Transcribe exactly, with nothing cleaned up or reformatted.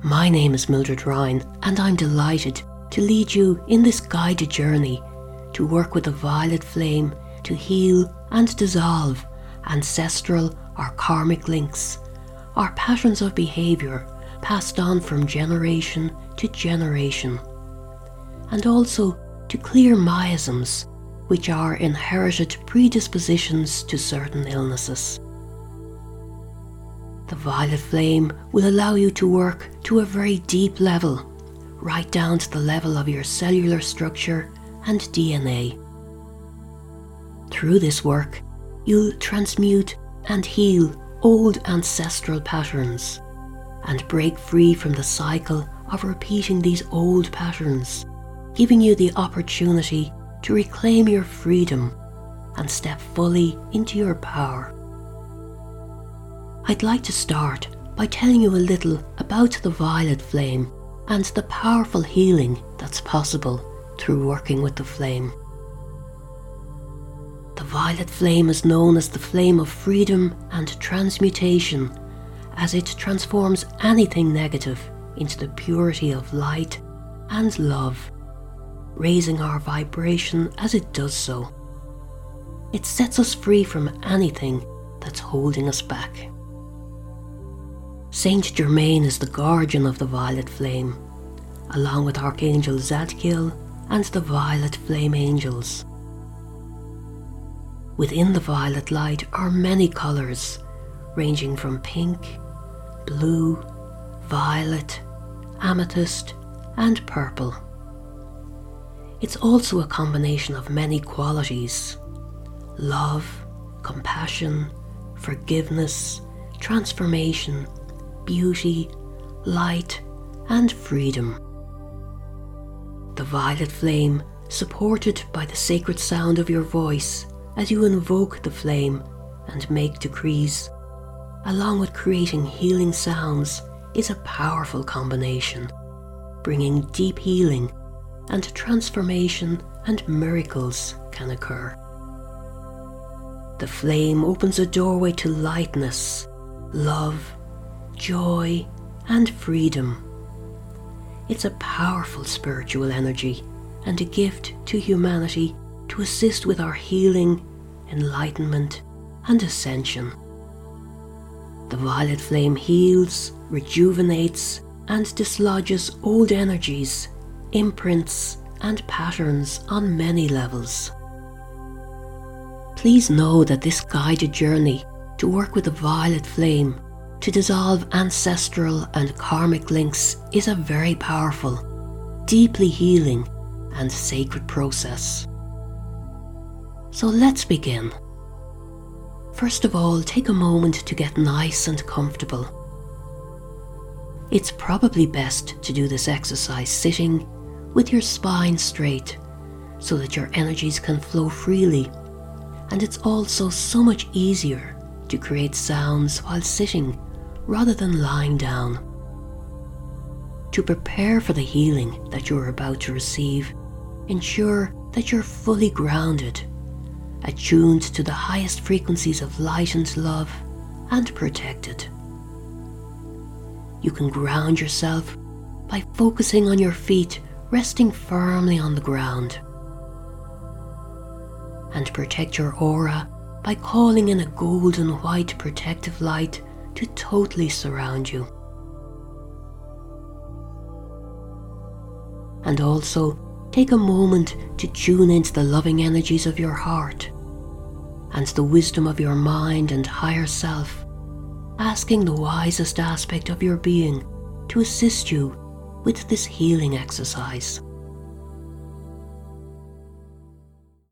My name is Mildred Ryan, and I'm delighted to lead you in this guided journey to work with the violet flame to heal and dissolve ancestral or karmic links, or patterns of behaviour passed on from generation to generation, and also to clear miasms, which are inherited predispositions to certain illnesses. The violet flame will allow you to work to a very deep level, right down to the level of your cellular structure and D N A. Through this work, you'll transmute and heal old ancestral patterns and break free from the cycle of repeating these old patterns, giving you the opportunity to reclaim your freedom and step fully into your power. I'd like to start by telling you a little about the violet flame and the powerful healing that's possible through working with the flame. The violet flame is known as the flame of freedom and transmutation, as it transforms anything negative into the purity of light and love, raising our vibration as it does so. It sets us free from anything that's holding us back. Saint Germain is the guardian of the violet flame, along with Archangel Zadkiel and the violet flame angels. Within the violet light are many colours, ranging from pink, blue, violet, amethyst, and purple. It's also a combination of many qualities: love, compassion, forgiveness, transformation, beauty, light, and freedom. The violet flame, supported by the sacred sound of your voice as you invoke the flame and make decrees, along with creating healing sounds, is a powerful combination, bringing deep healing and transformation, and miracles can occur. The flame opens a doorway to lightness, love, joy, and freedom. It's a powerful spiritual energy and a gift to humanity to assist with our healing, enlightenment, and ascension. The violet flame heals, rejuvenates, and dislodges old energies, imprints, and patterns on many levels. Please know that this guided journey to work with the violet flame to dissolve ancestral and karmic links is a very powerful, deeply healing, and sacred process. So let's begin. First of all, take a moment to get nice and comfortable. It's probably best to do this exercise sitting with your spine straight so that your energies can flow freely, and it's also so much easier to create sounds while sitting rather than lying down. To prepare for the healing that you're about to receive, ensure that you're fully grounded, attuned to the highest frequencies of light and love, and protected. You can ground yourself by focusing on your feet resting firmly on the ground, and protect your aura by calling in a golden white protective light to totally surround you. And also take a moment to tune into the loving energies of your heart and the wisdom of your mind and higher self, asking the wisest aspect of your being to assist you with this healing exercise.